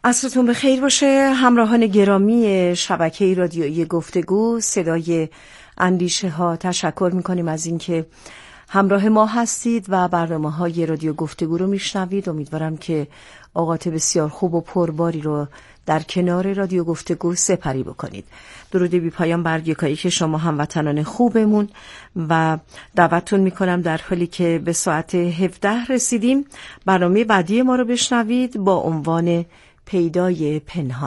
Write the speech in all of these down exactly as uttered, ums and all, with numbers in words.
عصرتون بخیر باشه همراهان گرامی شبکه رادیویی گفتگو صدای اندیشه ها. تشکر میکنیم از اینکه همراه ما هستید و برنامه‌های رادیو گفتگو رو میشنوید. امیدوارم که اوقات بسیار خوب و پرباری رو در کنار رادیو گفتگو سپری بکنید. درود بی پایان بر یکایی که شما هموطنان خوبمون و دعوتتون میکنم در حالی که به ساعت هفده رسیدیم برنامه بعدی ما رو بشنوید با عنوان پیدای پنهان.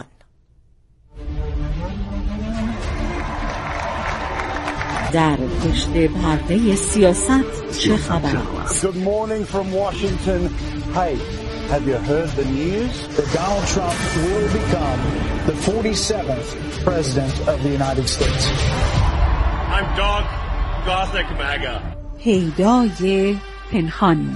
در پشت پرده سیاست چه خبر است؟ Good morning from Washington. Hey, have you heard the news? That Donald Trump will become the forty-seventh president of the United States. I'm Doug Gothic MAGA. پیدای پنهان.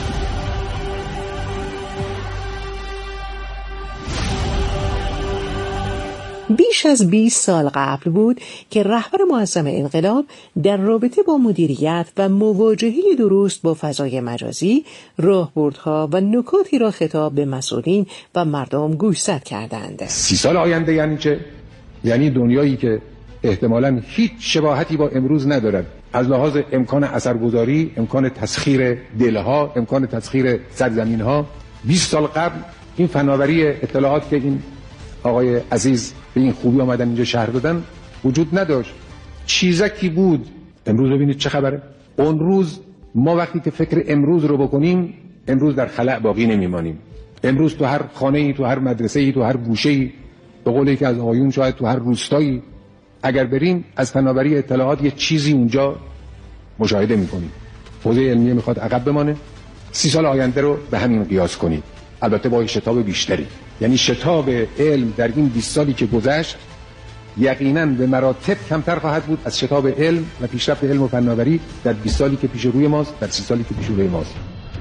بیش از بیست سال قبل بود که رهبر معظم انقلاب در رابطه با مدیریت و مواجهه درست با فضای مجازی راهبردها و نکاتی را خطاب به مسئولین و مردم گوشزد کردند. سی سال آینده یعنی چه؟ یعنی دنیایی که احتمالاً هیچ شباهتی با امروز ندارد از لحاظ امکان اثرگذاری، امکان تسخیر دلها، امکان تسخیر سرزمینها. بیست سال قبل این فناوری اطلاعات که این آقای عزیز به این خوبی آمدن اینجا شهر دادن وجود نداشت، چیزکی بود. امروز ببینید چه خبره. اون روز ما وقتی که فکر امروز رو بکنیم امروز در خلأ باقی نمیمانیم. امروز تو هر خانه‌ای، تو هر مدرسه‌ای، تو هر گوشه‌ای، به قول یکی از آقایون شاید تو هر روستایی اگر بریم از فناوری اطلاعات یه چیزی اونجا مشاهده میکنیم. حوزه علمیه میخواد عقب بمانه. سی سال آینده رو به همین قیاس کنید، البته با شتاب بیشتری. یعنی شتاب علم در این بیست سالی که گذشت یقیناً به مراتب کمتر خواهد بود از شتاب علم و پیشرفت علم و فناوری در بیست سالی که پیش روی ماست، در سی سالی که پیش روی ماست.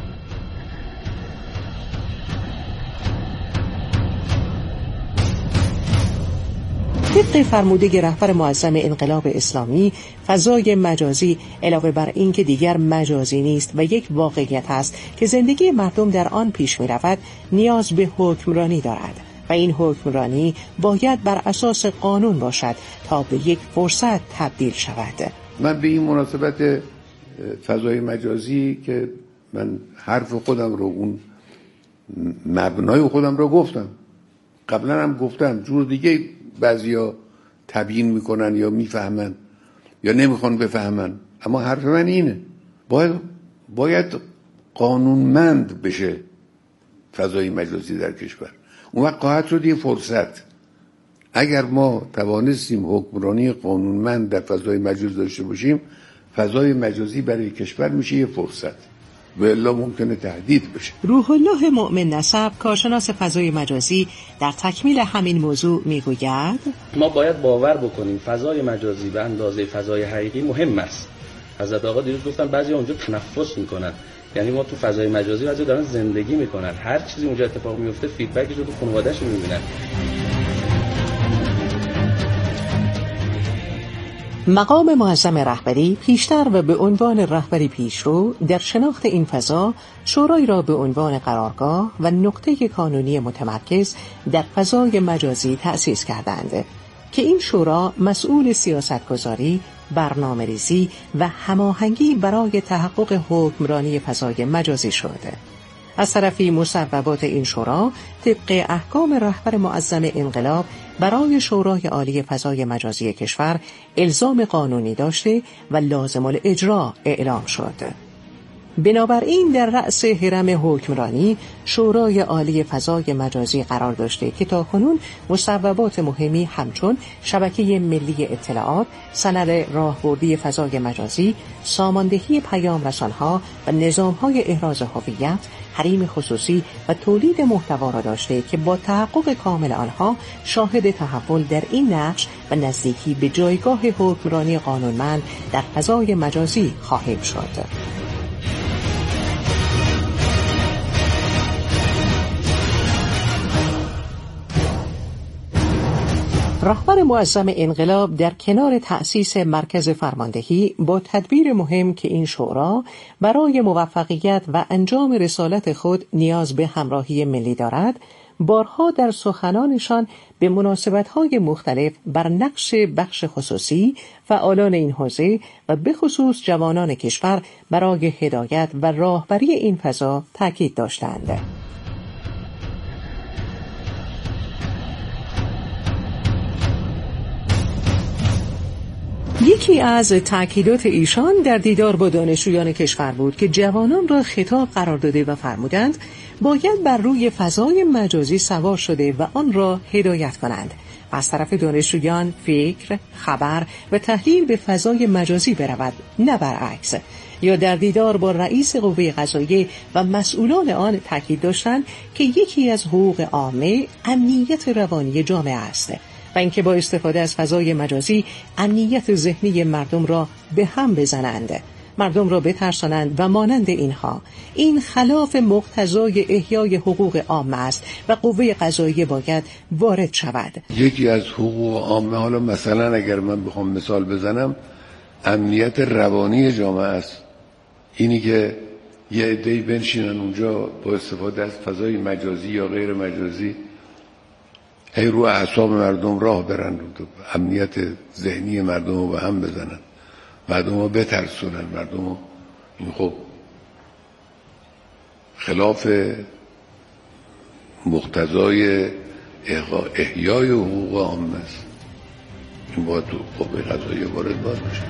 طبق فرموده رهبر معظم انقلاب اسلامی، فضای مجازی علاوه بر این که دیگر مجازی نیست و یک واقعیت است که زندگی مردم در آن پیش می رود، نیاز به حکمرانی دارد و این حکمرانی باید بر اساس قانون باشد تا به یک فرصت تبدیل شود. من به این مناسبت فضای مجازی که من حرف خودم رو، اون مبنای خودم رو گفتم، قبلا هم گفتم، جور دیگه بعضیا تبیین میکنن یا میفهمن یا نمیخوان بفهمن، اما حرف من اینه، باید باید قانونمند بشه فضای مجازی در کشور. اون وقت خواهد شد یه فرصت. اگر ما توانستیم حکمرانی قانونمند در فضای مجازی داشته باشیم، فضای مجازی برای کشور میشه یه فرصت و الا ممکنه تهدید بشه. روح الله مؤمن نسب، کارشناس فضای مجازی، در تکمیل همین موضوع میگوید ما باید باور بکنیم فضای مجازی به اندازه فضای حقیقی مهم است. حضرت آقا دیروز گفتن بعضی اونجا تنفس میکنن، یعنی ما تو فضای مجازی بعضی دارن زندگی میکنن، هر چیزی اونجا اتفاق میفته فیدبکش رو تو خانواده‌شون میبینن. مقام معظم رهبری پیشتر و به عنوان رهبری پیشرو در شناخت این فضا شورایی را به عنوان قرارگاه و نقطه کانونی متمرکز در فضای مجازی تأسیس کردند که این شورا مسئول سیاستگذاری، برنامه‌ریزی و هماهنگی برای تحقق حکمرانی فضای مجازی شد. از طرفی مصوبات این شورا طبق احکام رهبر معظم انقلاب برای شورای عالی فضای مجازی کشور الزام قانونی داشته و لازم الاجرا اعلام شد. بنابراین در رأس هرم حکمرانی شورای عالی فضای مجازی قرار داشته که تاکنون مصوبات مهمی همچون شبکه ملی اطلاعات، سند راهبردی فضای مجازی، ساماندهی پیام رسانها و نظامهای احراز هویت، حریم خصوصی و تولید محتوا را داشته که با تحقق کامل آنها شاهد تحول در این نقش و نزدیکی به جایگاه حکمرانی قانونمند در فضای مجازی خواهیم شد. رهبر معظم انقلاب در کنار تأسیس مرکز فرماندهی با تدبیر مهم که این شورا برای موفقیت و انجام رسالت خود نیاز به همراهی ملی دارد، بارها در سخنانشان به مناسبت‌های مختلف بر نقش بخش خصوصی، فعالان این حوزه و به خصوص جوانان کشور برای هدایت و راهبری این فضا تاکید داشتند. یکی از تأکیدات ایشان در دیدار با دانشجویان کشور بود که جوانان را خطاب قرار داده و فرمودند باید بر روی فضای مجازی سوار شده و آن را هدایت کنند. از طرف دانشجویان فکر، خبر و تحلیل به فضای مجازی برود، نه برعکس. یا در دیدار با رئیس قوه قضاییه و مسئولان آن تأکید داشتند که یکی از حقوق عامه امنیت روانی جامعه است و اینکه با استفاده از فضای مجازی امنیت ذهنی مردم را به هم بزنند، مردم را بترسانند و مانند اینها. این خلاف مقتضای احیای حقوق عامه است و قوه قضاییه باید وارد شود. یکی از حقوق عامه، حالا مثلا اگر من بخوام مثال بزنم، امنیت روانی جامعه است. اینی که یه عده‌ای بنشینن اونجا با استفاده از فضای مجازی یا غیر مجازی هی رو اعصاب مردم راه برن، امنیت ذهنی مردم رو به هم بزنن، مردم رو بترسونن، مردم رو، این خب خلاف مقتضای احیای حقوق عامه است. این باید تو قوه قضاییه وارد باید بشه.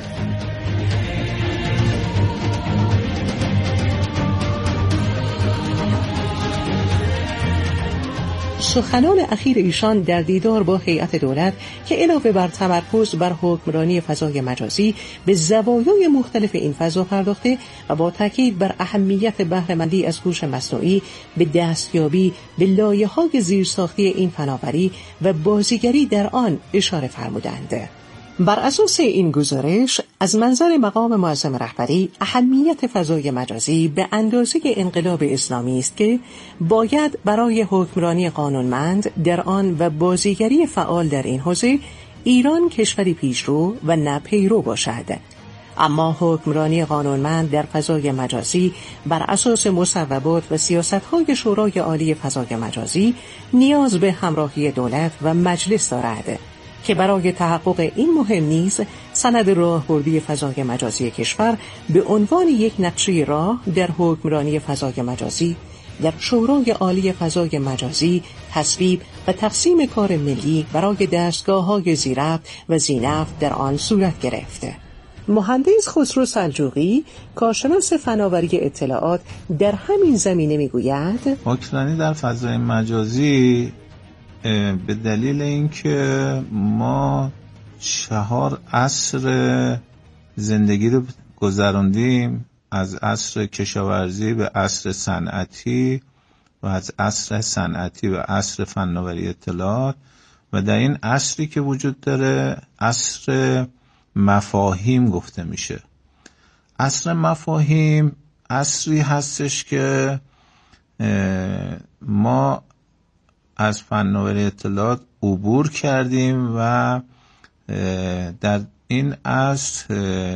سخنان اخیر ایشان در دیدار با هیئت دولت که علاوه بر تمرکز بر حکمرانی فضای مجازی به زوایای مختلف این فضا پرداخته و با تاکید بر اهمیت بهره‌مندی از هوش مصنوعی به دستیابی به لایه‌های زیرساختی این فناوری و بازیگری در آن اشاره فرمودند. بر اساس این گزارش از منظر مقام معظم رهبری اهمیت فضای مجازی به اندازه انقلاب اسلامی است که باید برای حکمرانی قانونمند در آن و بازیگری فعال در این حوزه ایران کشوری پیشرو و نه پیرو باشد. اما حکمرانی قانونمند در فضای مجازی بر اساس مصوبات و سیاست‌های شورای عالی فضای مجازی نیاز به همراهی دولت و مجلس دارد که برای تحقق این مهم نیز سند راهبردی فضای مجازی کشور به عنوان یک نقشه راه در حکمرانی فضای مجازی در شورای عالی فضای مجازی تصویب و تقسیم کار ملی برای دستگاه‌های زیرربط و ذینفع در آن صورت گرفته. مهندس خسرو سلجوقی، کارشناس فناوری اطلاعات، در همین زمینه میگوید حکمرانی در فضای مجازی به دلیل اینکه ما چهار عصر زندگی رو گذراندیم، از عصر کشاورزی به عصر صنعتی و از عصر صنعتی به عصر فناوری اطلاعات، و در این عصری که وجود داره عصر مفاهیم گفته میشه. عصر مفاهیم عصری هستش که ما از فناوری اطلاعات عبور کردیم و در این عصر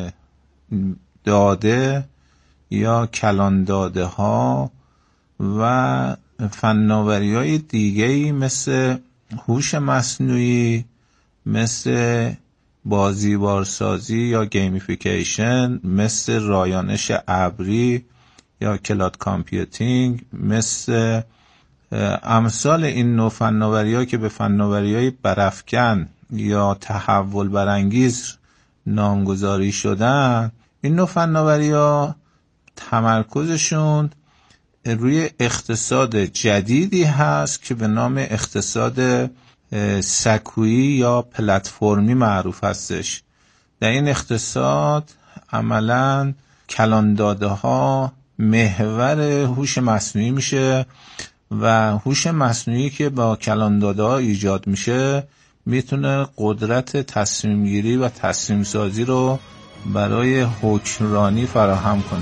داده یا کلان داده ها و فناوری های دیگه‌ای مثل هوش مصنوعی، مثل بازیبارسازی یا گیمیفیکیشن، مثل رایانش ابری یا کلاد کامپیوتینگ، مثل امثال این نوع فناوری‌ها که به فناوری‌های برافکن یا تحول برانگیز نامگذاری شدن، این نوع فناوری‌ها تمرکزشون روی اقتصاد جدیدی هست که به نام اقتصاد سکویی یا پلتفرمی معروف هستش. در این اقتصاد عملاً کلان داده ها محور هوش مصنوعی میشه و هوش مصنوعی که با کلان داده ها ایجاد میشه میتونه قدرت تصمیم گیری و تصمیم سازی رو برای حکمرانی فراهم کنه.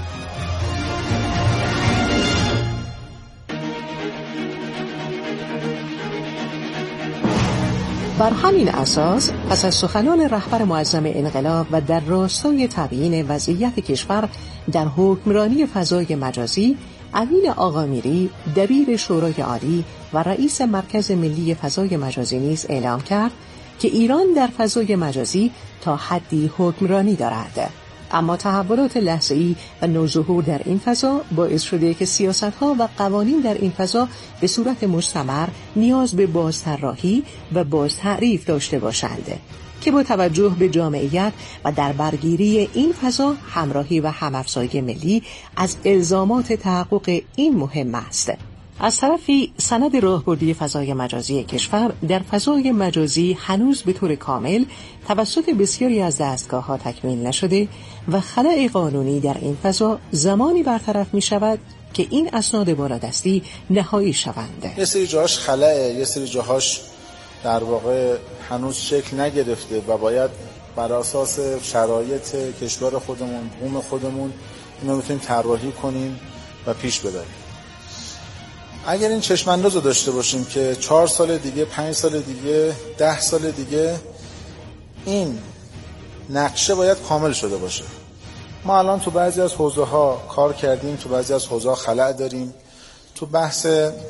بر همین اساس پس از سخنان رهبر معظم انقلاب و در راستای تبیین وضعیت کشور در حکمرانی فضای مجازی، امین آقامیری دبیر شورای عالی و رئیس مرکز ملی فضای مجازی نیز اعلام کرد که ایران در فضای مجازی تا حدی حکمرانی دارد. اما تحولات لحظه‌ای و نوظهور در این فضا باعث شده که سیاست‌ها و قوانین در این فضا به صورت مستمر نیاز به بازطراحی و بازتعریف داشته باشند که با توجه به جامعیت و در برگیری این فضا همراهی و هم‌افزایی ملی از الزامات تحقق این مهم است. از طرفی سند راهبردی فضای مجازی کشور در فضای مجازی هنوز به طور کامل توسط بسیاری از دستگاه‌ها تکمیل نشده و خلأ قانونی در این فضا زمانی برطرف می‌شود که این اسناد بالادستی نهایی شوند. یه سری جاهاش خلأه، یه سری جاهاش در واقع هنوز شکل نگرفته و باید بر اساس شرایط کشور خودمون، بوم خودمون اینو بتونیم طراحی کنیم و پیش ببریم. اگر این چشم انداز رو داشته باشیم که چهار سال دیگه، پنج سال دیگه، ده سال دیگه این نقشه باید کامل شده باشه. ما الان تو بعضی از حوزه‌ها کار کردیم، تو بعضی از حوزه‌ها خلأ داریم. تو بحث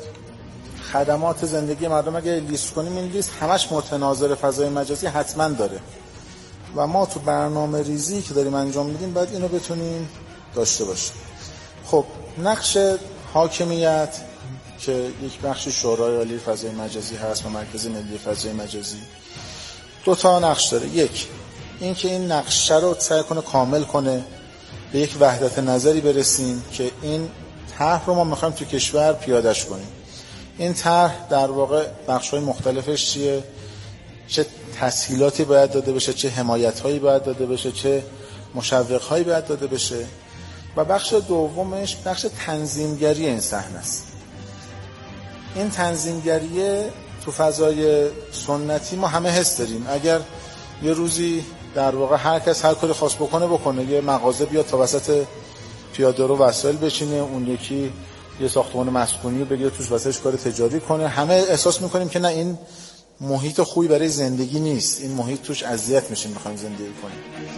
خدمات زندگی مردم اگه لیست کنیم، این لیست همش متناظر فضای مجازی حتما داره و ما تو برنامه ریزی که داریم انجام میدیم باید اینو بتونیم داشته باشیم. خب نقش حاکمیت که یک بخش شورای عالی فضای مجازی هست و مرکز ملی فضای مجازی دو تا نقش داره. یک، این که این نقشه رو سعی کنه کامل کنه، به یک وحدت نظری برسیم که این طرح رو ما میخوایم تو کشور پیادهش کنیم. این طرح در واقع بخش‌های مختلفش چیه، چه تسهیلاتی باید داده بشه، چه حمایت‌هایی باید داده بشه، چه مشوق‌هایی باید داده بشه. و بخش دومش بخش تنظیمگری این صحنه است. این تنظیمگریه تو فضای سنتی ما همه حس داریم. اگر یه روزی در واقع هر کس هر کاری خواست بکنه بکنه، یه مغازه بیاد تا وسط پیاده رو وسایل بچینه، اون یکی یه ساختمان مسکونی رو بگیره توش واسش کار تجاری کنه، همه احساس میکنیم که نه این محیط خوبی برای زندگی نیست، این محیط توش اذیت میشیم، میخوایم زندگی کنیم.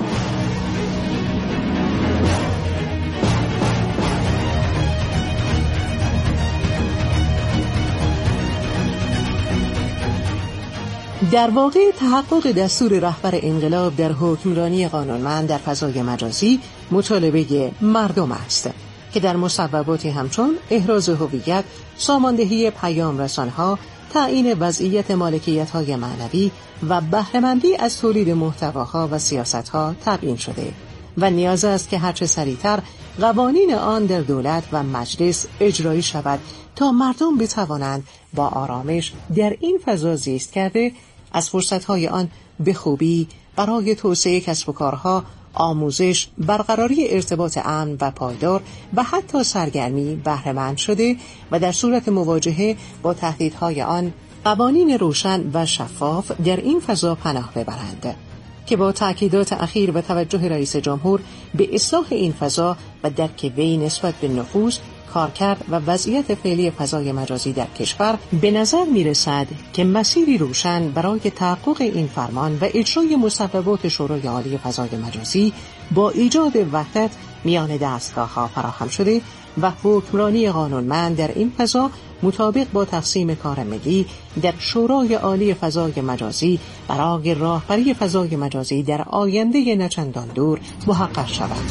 در واقع تحقق دستور رهبر انقلاب در حکمرانی قانونمند در فضای مجازی مطالبه مردم است که در مصوباتی همچون احراز هویت، ساماندهی پیام رسانها، تعیین وضعیت مالکیت‌های معنوی و بهره‌مندی از تولید محتواها و سیاست‌ها تبیین شده و نیاز است که هرچه سریعتر قوانین آن در دولت و مجلس اجرایی شود تا مردم بتوانند با آرامش در این فضا زیست کرده از فرصت‌های آن به خوبی برای توسعه کسب و کارها، آموزش، برقراری ارتباط امن و پایدار و حتی سرگرمی بهره‌مند شده و در صورت مواجهه با تهدیدهای آن قوانین روشن و شفاف در این فضا پناه ببرند که با تأکیدات اخیر و توجه رئیس جمهور به اصلاح این فضا و درک وی نسبت به نفوذ، کارکرد و وضعیت فعلی فضای مجازی در کشور به نظر می رسد که مسیری روشن برای تحقق این فرمان و اجرای مصوبات شورای عالی فضای مجازی با ایجاد وحدت میان دستگاه‌ها فراهم شده و حکمرانی قانونمند در این فضا مطابق با تقسیم کار ملی در شورای عالی فضای مجازی برای راهبری فضای مجازی در آینده نچندان دور محقق شود.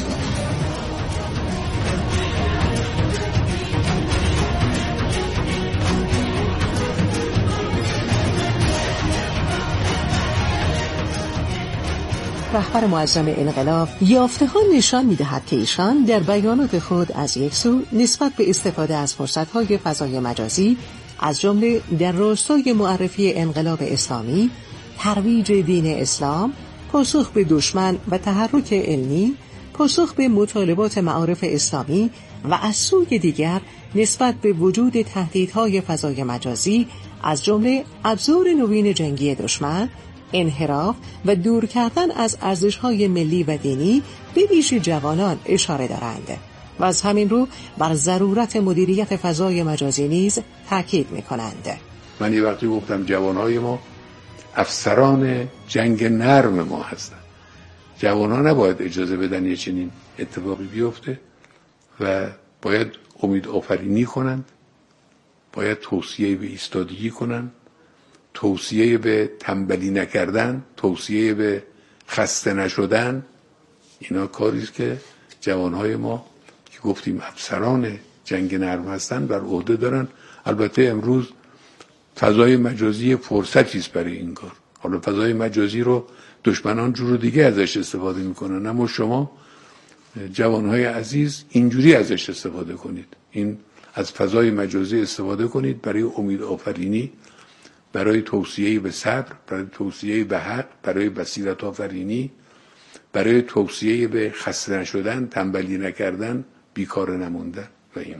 رهبر معظم انقلاب یافته‌ها نشان می‌دهد که ایشان در بیانات خود از یک سو نسبت به استفاده از فرصت‌های فضای مجازی از جمله در راستای معرفی انقلاب اسلامی، ترویج دین اسلام، پاسخ به دشمن و تحرک علمی، پاسخ به مطالبات معارف اسلامی و از سوی دیگر نسبت به وجود تهدیدهای فضای مجازی از جمله ابزار نوین جنگی دشمن، انحراف و دور کردن از ارزش‌های ملی و دینی به ویژه جوانان اشاره دارند و از همین رو بر ضرورت مدیریت فضای مجازی نیز تاکید می‌کنند. من یه وقتی گفتم جوانهای ما افسران جنگ نرم ما هستند. جوانان نباید اجازه بدن یه چنین اتفاقی بیفته و باید امید آفرینی کنند، باید توصیه به ایستادگی کنند، توصیه به تنبلی نکردن، توصیه به خسته نشدن. اینا کاری است که جوانهای ما که گفتیم افسران جنگ نرم هستن بر عهده دارن. البته امروز فضای مجازی فرصتی است برای این کار. حالا فضای مجازی رو دشمنان جور دیگه ازش استفاده میکنن، اما شما جوانهای عزیز اینجوری ازش استفاده کنید. این از فضای مجازی استفاده کنید برای امید آفرینی، برای توصیه به صبر، برای توصیه به حق، برای بصیرت آفرینی، برای توصیه به خسته نشدن، تنبلی نکردن، بیکار نموندن و اینا.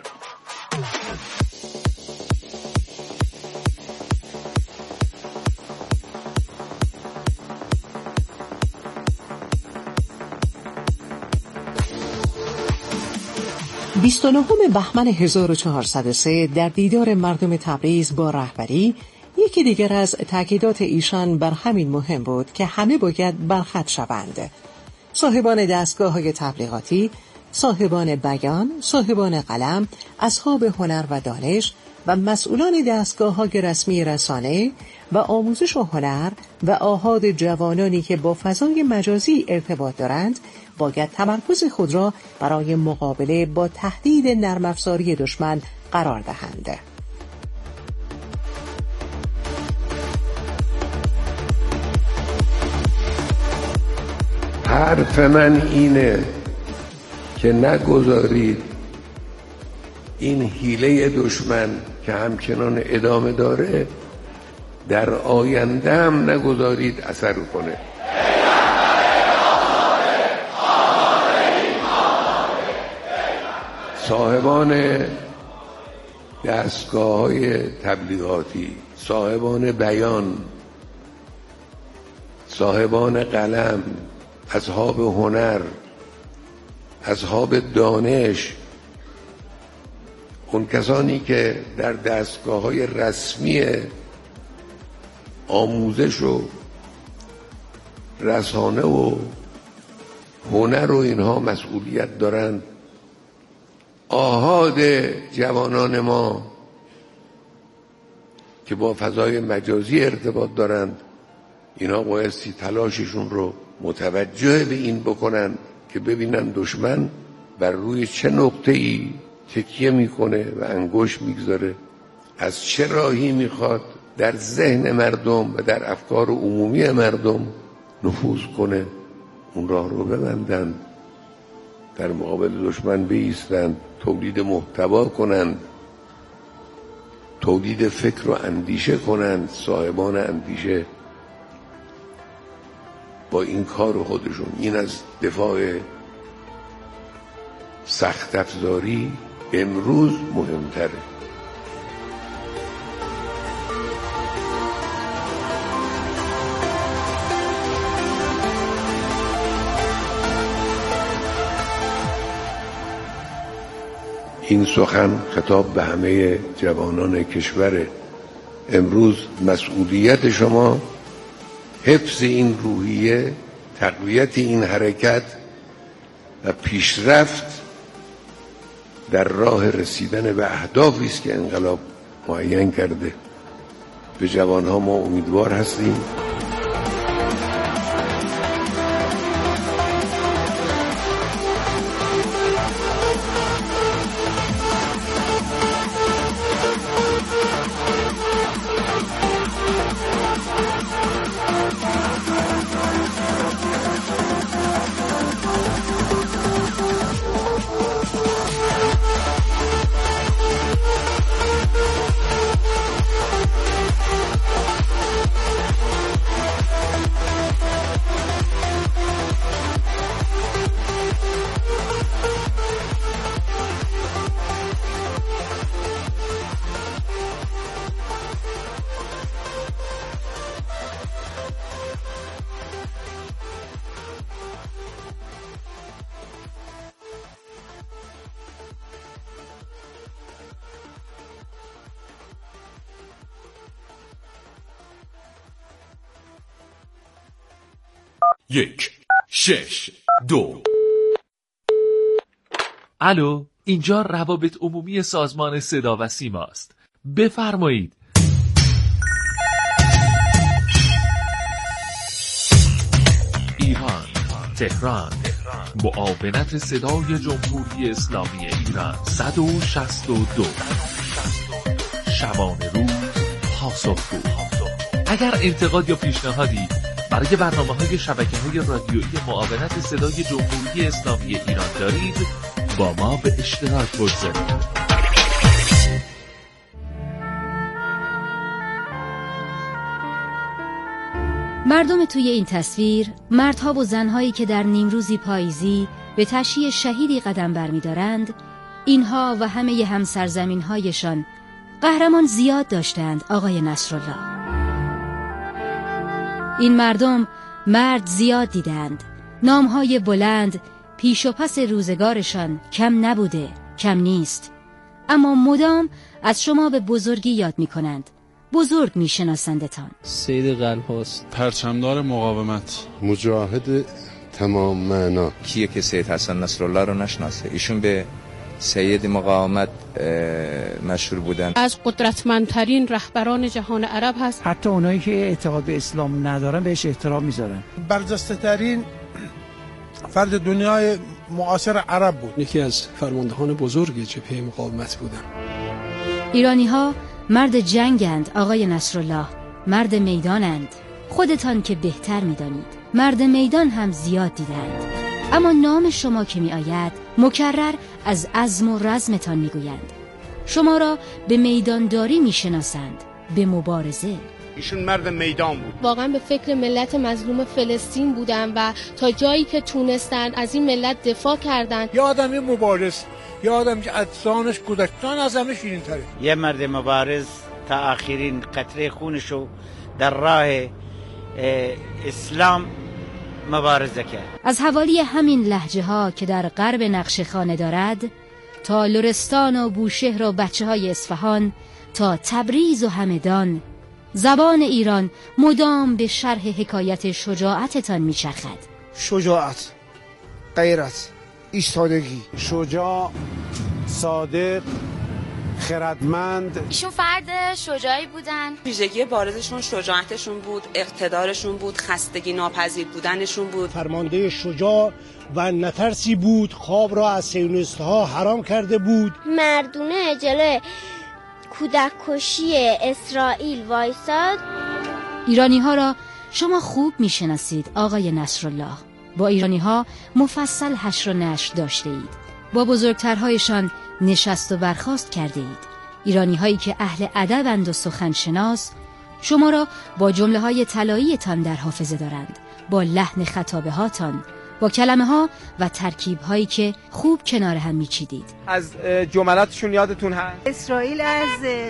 بیست و نهم بهمن هزار و چهارصد و سه در دیدار مردم تبریز با رهبری، یکی دیگر از تاکیدات ایشان بر همین مهم بود که همه باید برخط شوند. صاحبان دستگاه‌های تبلیغاتی، صاحبان بیان، صاحبان قلم، اصحاب هنر و دانش و مسئولان دستگاه‌های رسمی رسانه و آموزش و هنر و آحاد جوانانی که با فضای مجازی ارتباط دارند باید تمرکز خود را برای مقابله با تهدید نرم افزاری دشمن قرار دهند. حرف من اینه که نگذارید این حیله دشمن که همچنان ادامه داره در آینده هم نگذارید اثر کنه. صاحبان دستگاه‌های تبلیغاتی، صاحبان بیان، صاحبان قلم، اصحاب هنر، اصحاب دانش، اون کسانی که در دستگاه‌های رسمی آموزش و رسانه و هنر و اینها مسئولیت دارند، آحاد جوانان ما که با فضای مجازی ارتباط دارند، اینا بایستی تلاششون رو متوجه به این بکنن که ببینن دشمن بر روی چه نقطه‌ای تکیه میکنه و انگشت میگذاره، از چه راهی میخواد در ذهن مردم و در افکار عمومی مردم نفوذ کنه. اون راه رو ببندن، در مقابل دشمن بایستند، تولید محتوا کنند، تولید فکر و اندیشه کنند. صاحبان اندیشه با این کار خودشون، این از دفاع سخت افزاری امروز مهمتره. این سخن خطاب به همه جوانان کشور امروز. مسئولیت شما حفظ این روحیه، تقویت این حرکت و پیشرفت در راه رسیدن به اهدافی است که انقلاب معین کرده. به جوانها ما امیدوار هستیم. یک، شش، دو. الو، اینجا روابط عمومی سازمان صدا و سیما است. بفرمایید. ایران، تهران، معاونت صدای جمهوری اسلامی ایران صد و شصت و دو. شبانه روز پاسخگو. اگر انتقاد یا پیشنهادی برای برنامه‌های شبکه‌های رادیویی معاونت صدای جمهوری اسلامی ایران دارید، با ما به اشتراک بگذارید. مردم توی این تصویر، مردها و زنهایی که در نیمروزی پاییزی به تشییع شهیدی قدم برمی‌دارند، اینها و همه همسرزمین‌هایشان قهرمان زیاد داشتند آقای نصرالله. این مردم مرد زیاد دیدند، نامهای بلند پیش و پس روزگارشان کم نبوده، کم نیست، اما مدام از شما به بزرگی یاد می‌کنند، بزرگ میشناسندتان. سید قلب هاست، پرچمدار مقاومت، مجاهد تمام معنا. کیه که سید حسن نصرالله رو نشناسه؟ ایشون به سید مقاومت مشهور بودن. از قدرتمندترین رهبران جهان عرب هست. حتی اونایی که اعتقاد به اسلام ندارن بهش احترام میذارن. برجسته ترین فرد دنیای معاصر عرب بود. یکی از فرماندهان بزرگ جبهه مقاومت بودن. ایرانی ها مرد جنگند آقای نصرالله، مرد میدانند. خودتان که بهتر میدانید مرد میدان هم زیاد دیدند، اما نام شما که می آید مکرر از عزم و رزمتان می گویند. شما را به میدانداری می شناسند، به مبارزه. ایشون مرد میدان بود. واقعا به فکر ملت مظلوم فلسطین بودن و تا جایی که تونستن از این ملت دفاع کردن. یه آدمی مبارز، یه آدم که اجسانش گذشتن از همه شیرین تره. یه مرد مبارز تا آخرین قطره خونشو در راه اسلام مبارزه کرد. از حوالی همین لهجه ها که در غرب نقشخانه دارد تا لرستان و بوشهر و بچه های اصفهان تا تبریز و همدان، زبان ایران مدام به شرح حکایت شجاعتتان میچرخد. شجاعت، غیرت، ایستادگی. شجاع، صادق، خردمند. ایشون فرد شجاعی بودن. ویژگی بارزشون شجاعتشون بود، اقتدارشون بود، خستگی ناپذیر بودنشون بود. فرمانده شجاع و نترسی بود، خواب را از صهیونیست‌ها حرام کرده بود. مردونه جلوی کودک کشی اسرائیل وایساد. ایرانی ها را شما خوب میشناسید آقای نصرالله. با ایرانی ها مفصل حشر و نشر داشته اید، با بزرگترهایشان نشست و برخاست کرده اید. ایرانی هایی که اهل ادبند و سخنشناس شما را با جمله های طلایی‌تان در حافظه دارند، با لحن خطابه هاتان، با کلمه ها و ترکیب هایی که خوب کنار هم میچیدید. از جملاتشون یادتون هست؟ اسرائیل از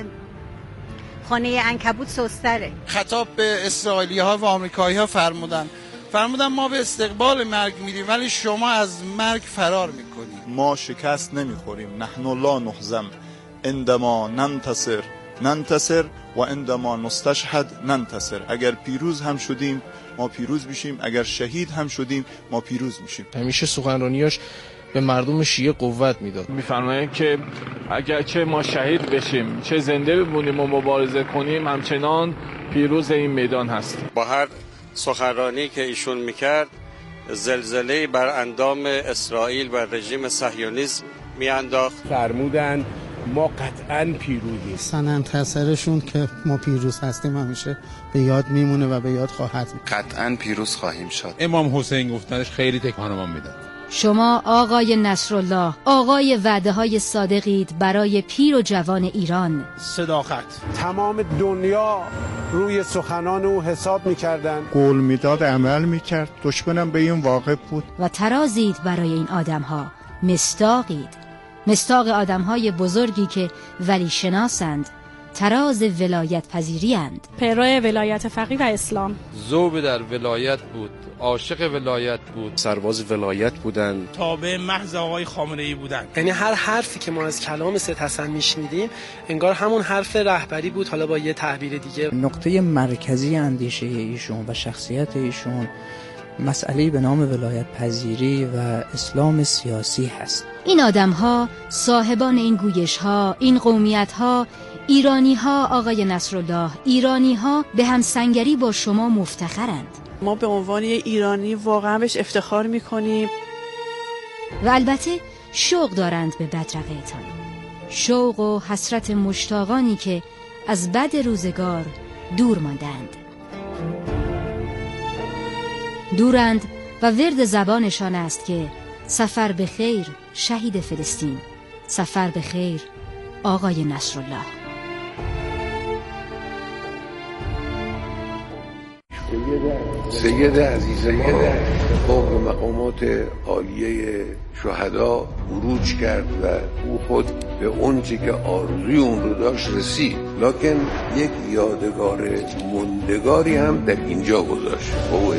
خانه عنکبوت سستره. خطاب به اسرائیلی ها و آمریکایی ها فرمودن فرمودن ما به استقبال مرگ میریم ولی شما از مرگ فرار میکنید. ما شکست نمیخوریم. نحن لا نهزم عندما ننتصر ننتصر و عندما نستشهد ننتصر. اگر پیروز هم شدیم ما پیروز میشیم، اگر شهید هم شدیم ما پیروز میشیم. همیشه سخنرانیاش به مردم شیعه قوت میداد. میفرمایند که اگر چه ما شهید بشیم چه زنده بمونیم و مبارزه کنیم همچنان پیروز این میدان هستیم. با هر سخنرانی که ایشون میکرد زلزله بر اندام اسرائیل و رژیم صهیونیسم میانداخت. فرمودن ما قطعاً پیروزیم. سننتصرشون که ما پیروز هستیم همیشه به یاد میمونه و به یاد خواهد موند. قطعاً پیروز خواهیم شد. امام حسین گفتنش خیلی تکانمان میداد. شما آقای نصرالله، آقای وعده های صادقید برای پیر و جوان ایران. صداقت. تمام دنیا روی سخنان او حساب میکردن. قول میداد، عمل میکرد. دشمنم به این واقع بود. و ترازید برای این آدم ها، مصداقید، مصداق آدم های بزرگی که ولی شناسند، تراز ولایت پذیری اند. پیرو ولایت فقیه و اسلام. ذوب در ولایت بود، عاشق ولایت بود، سرباز ولایت بودن، تابع محض آقای خامنه‌ای بودن. یعنی هر حرفی که ما از کلام سید حسن میشنیدیم انگار همون حرف رهبری بود، حالا با یه تعبیر دیگه. نقطه مرکزی اندیشه ایشون و شخصیت ایشون مسئله به نام ولایت پذیری و اسلام سیاسی هست. این آدم‌ها صاحبان این گویش‌ها، این قومیت‌ها، ایرانی‌ها آقای نصرالله، ایرانی‌ها به همسنگری با شما مفتخرند. ما به عنوان ایرانی واقعا بهش افتخار می‌کنیم و البته شوق دارند به بدرقه‌تان. شوق و حسرت مشتاقانی که از بد روزگار دور ماندند. دورند و ورد زبانشان است که سفر به خیر شهید فلسطین، سفر به خیر آقای نصرالله. سید عزیز ما فوق مقامات عالیه شهدا عروج کرد و او خود به اون چی که آرزوی اون رو داشت رسید، لکن یک یادگار موندگاری هم در اینجا گذاشت با او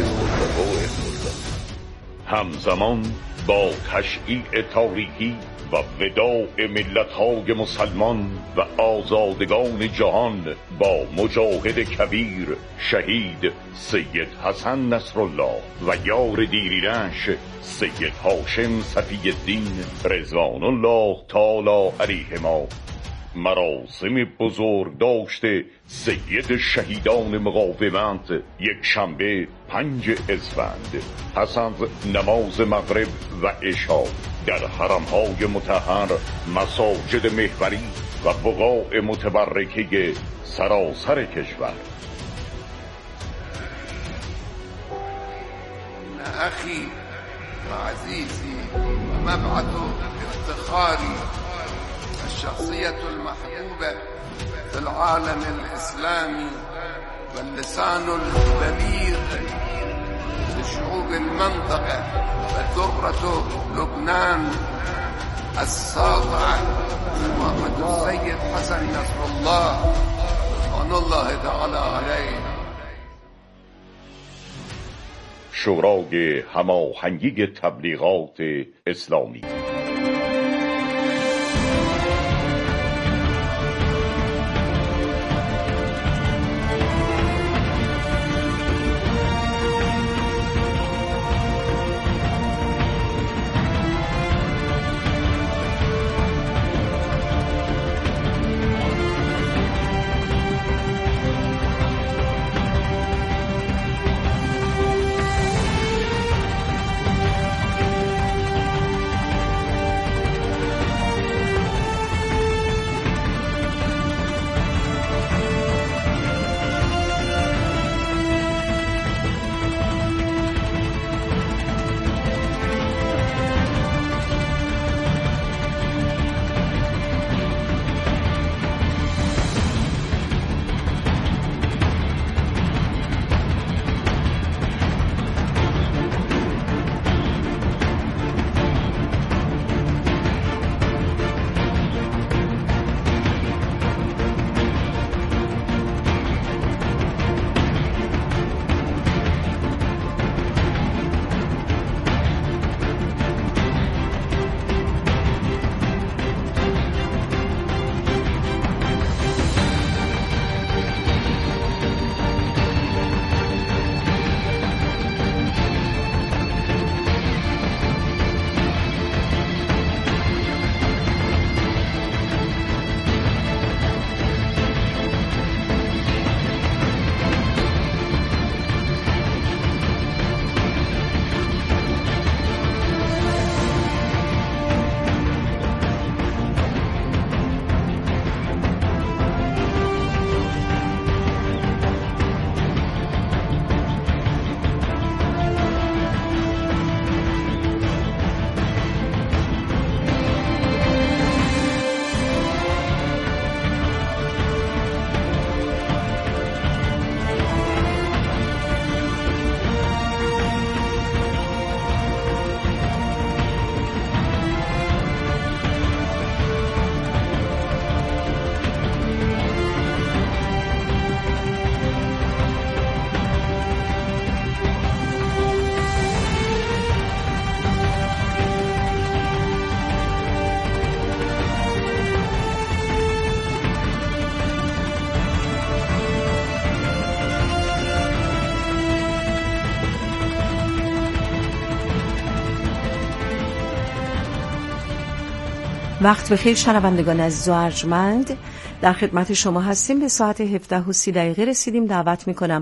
همزمان با تشییع تاریخی و وداع ملت‌های مسلمان و آزادگان جهان با مجاهد کبیر شهید سید حسن نصرالله و یار دیرینش سید هاشم صفی الدین رضوان الله تعالی علیهما، مراسم بزرگ داشته سید شهیدان مقاومت یک شنبه پنج اسفند پس از نماز مغرب و عشا در حرمهای مطهر، مساجد محوری و بقاع متبرکه سراسر کشور. اخی و عزیزی و مبعث افتخاری الشخصية المحبوبة في العالم الإسلامي واللسان البليغ لشعوب المنطقة ودرة لبنان الساطعة محمد السيد حسن نصر الله رضوان الله تعالى عليه. شورای هماهنگی تبلیغات اسلامی. وقت بخیر شنوندگان عزیز و ارجمند، در خدمت شما هستیم. به ساعت هفده و سی دقیقه رسیدیم. دعوت میکنم